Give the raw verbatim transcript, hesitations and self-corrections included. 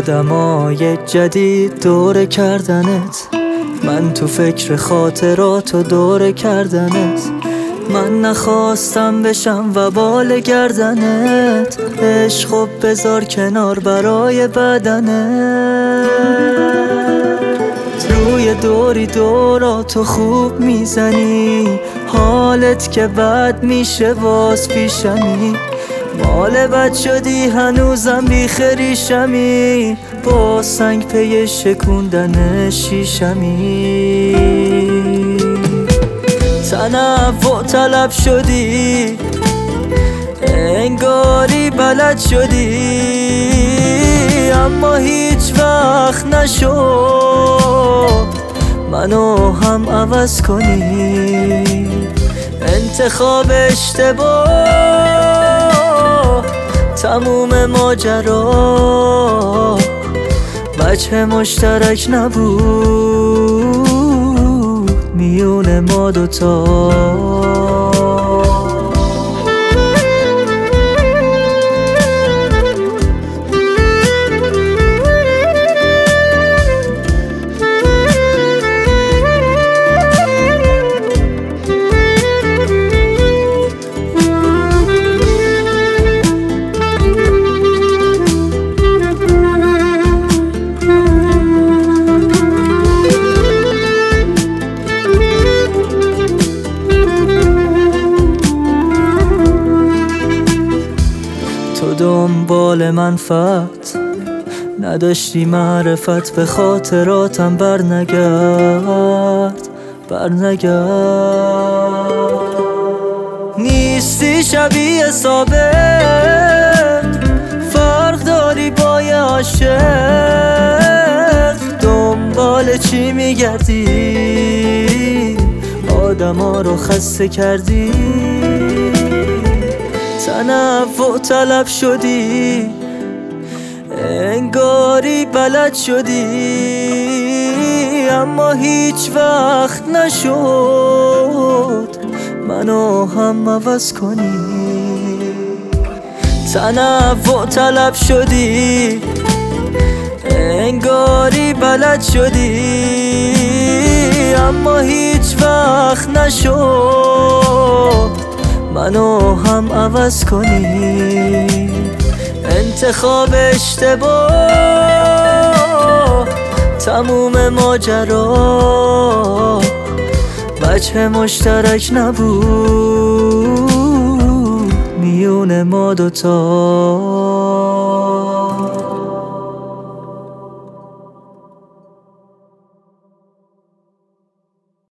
آدمای جدید دوره کردنت، من تو فکر خاطرات و دوره کردنت. من نخواستم بشم وبال گردنت، عشق و بذار کنار برای بدنت. روی دوری دوراتو خوب میزنی، حالت که بد میشه باز پیشمی. مال بد شدی هنوزم بیخریشمی، با سنگ پی شکوندن شیشمی. تنوع طلب شدی، انگاری بلد شدی، اما هیچ وقت نشد منو هم عوض کنی. انتخاب اشتباه تموم ماجرا، وجه مشترک نبود میون ما دوتا. تو دنبال منفعت نداشتی معرفت، به خاطراتم برنگرد برنگرد. نیستی شبیه سابق، فرق داری با یه عاشق. دنبال چی میگردی؟ آدم ها رو خسته کردی. تنوع طلب شدی، انگاری بلد شدی، اما هیچ وقت نشد منو هم عوض کنی. تنوع طلب شدی، انگاری بلد شدی، اما هیچ وقت نشد منو هم عوض کنی. انتخاب اشتباه تموم ماجرا، وجه مشترک نبود میون ما دوتا.